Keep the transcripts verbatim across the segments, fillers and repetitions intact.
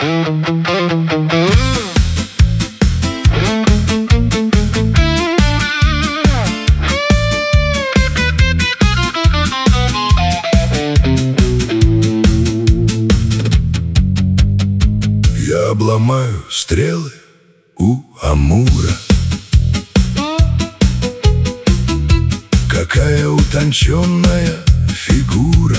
Я обломаю стрелы у Амура. Какая утонченная фигура.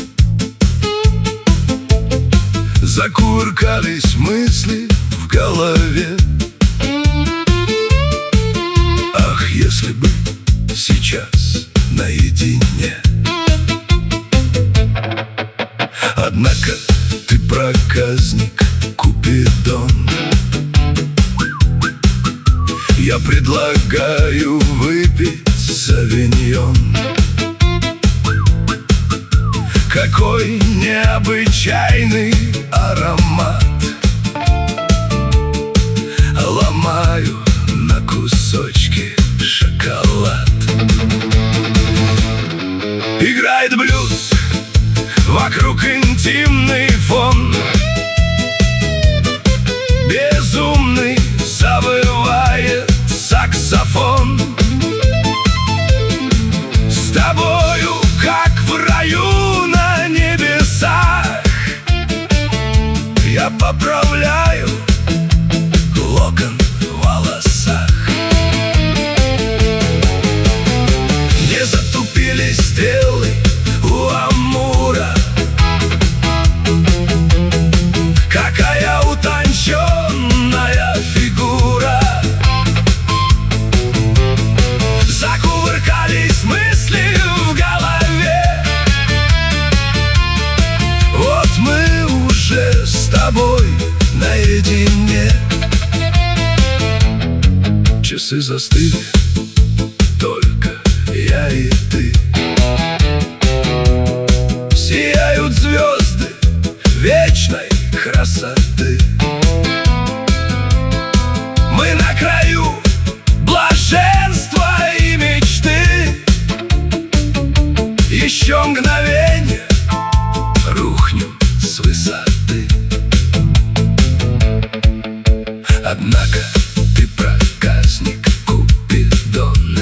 Закувыркались мысли в голове. Ах, если бы сейчас наедине. Однако ты проказник, Купидон. Я предлагаю выпить савиньон. Какой необычайный аромат. Ломаю на кусочки шоколад. Играет блюз, вокруг интимный фон. Безумный завывает саксофон. С тобою, как в раю на небесах, я поправляю локон в волосах. Не затупили стрелы у Амура. Какая утонченная фигура. Закувыркались мысли в голове. Вот мы уже с тобой наедине. Часы застыли, только я и ты. Сияют звезды вечной красоты. Мы на краю блаженства и мечты. Еще мгновенье рухнем с высоты. Однако ты проказник, Купидон.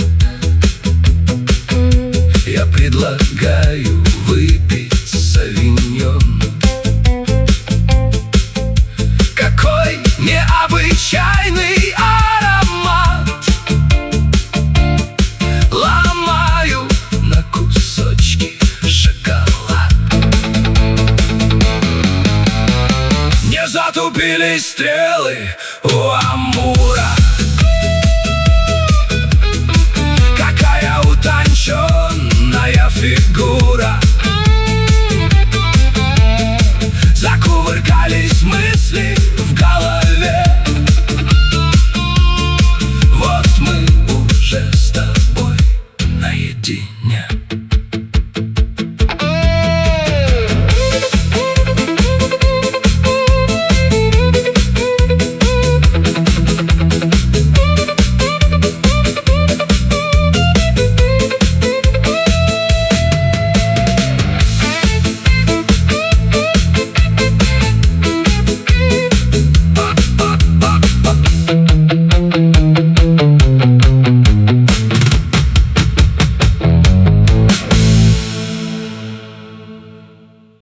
Я предлагаю выпить савиньон. Какой необычайный аромат. Ломаю на кусочки шоколад. Не затупились стрелы у Амура. Какая утонченная фигура.